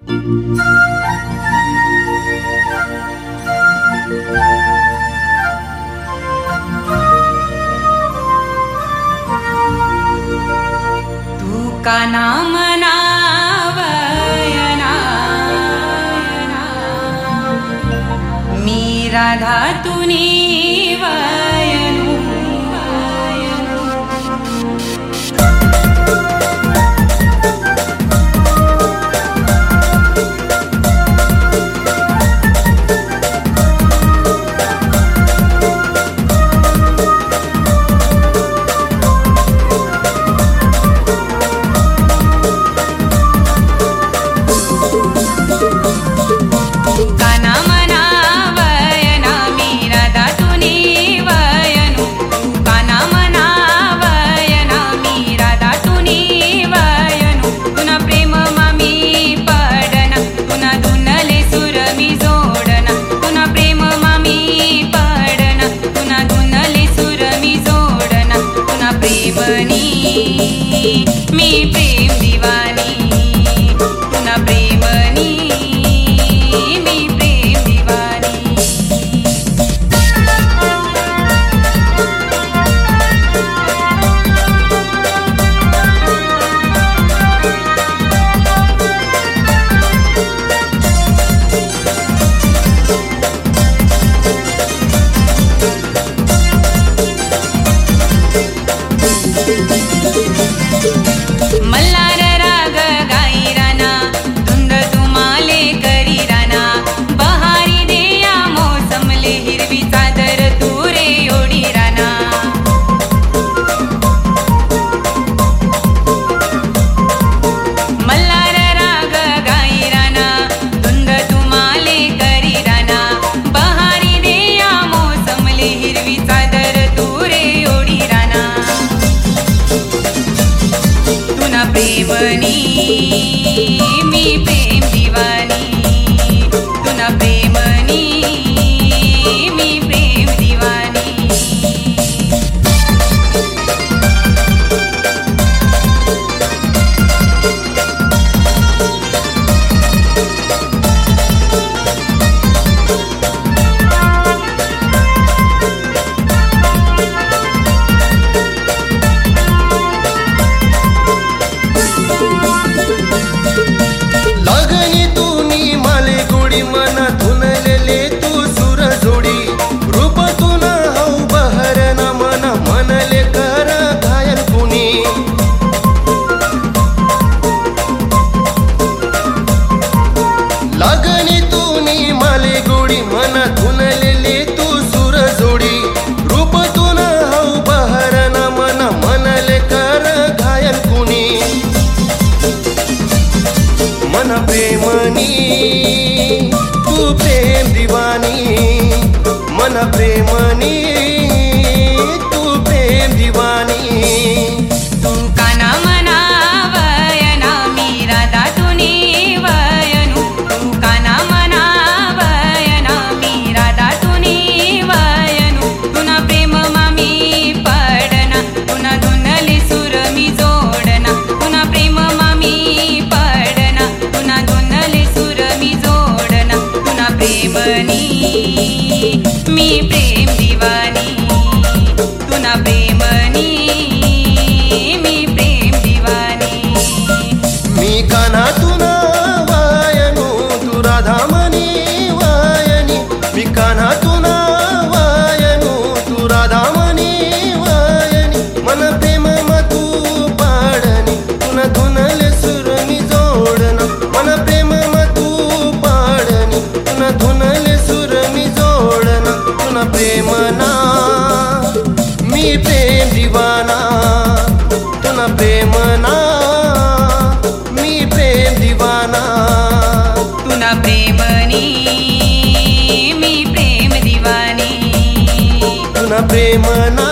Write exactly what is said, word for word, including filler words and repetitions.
तुका नाम नावयना मी राधा तुनी वयनु मी प्रेम दीवानी तुना प्रेमनी मी प्रेम दीवानी मल्हार राग गाईराना धुंद तुम्हाले करीराना बहारी देया मोसमले हिरवी चादर तुरे ओढी राना मल्हार राग गाईराना धुंद तुम्हाले करीराना बहारी देया मोसमले हिरवी चादर तुरे ओढी राना तुना प्रेमनी मी प्रेम दीवानी तुना प्रेमनी मी प्रेम दीवानी प्रेमनी तू प्रेम दीवानी मन प्रेमनी तू प्रेम दीवानी तुका नाम नावयना मी राधा तुनी वयनु तुका नाम नावयना मी राधा तुनी वयनु तुना प्रेम मामी पडना तुना धुनले सुर मी जोडना तुना प्रेम मामी पडना तुना धुनले सुर मी जोडना तुना प्रेमनी मी प्रेम दीवानी तुना प्रेमनी मी प्रेम दीवानी मी काना तुना वायनु तू राधामणी वायनी मी काना तुना वायनु तू राधामणी वायनी मन प्रेम मतू पाडनी तुना धुनले सुर मी जोडना मन प्रेम मतू पाडनी तुना धुनले सुर मी जोडना तुना प्रेमना मी प्रेम दीवाना तुना प्रेमना मी प्रेम दीवाना तुना प्रेमनी मी प्रेम दीवानी तुना प्रेमना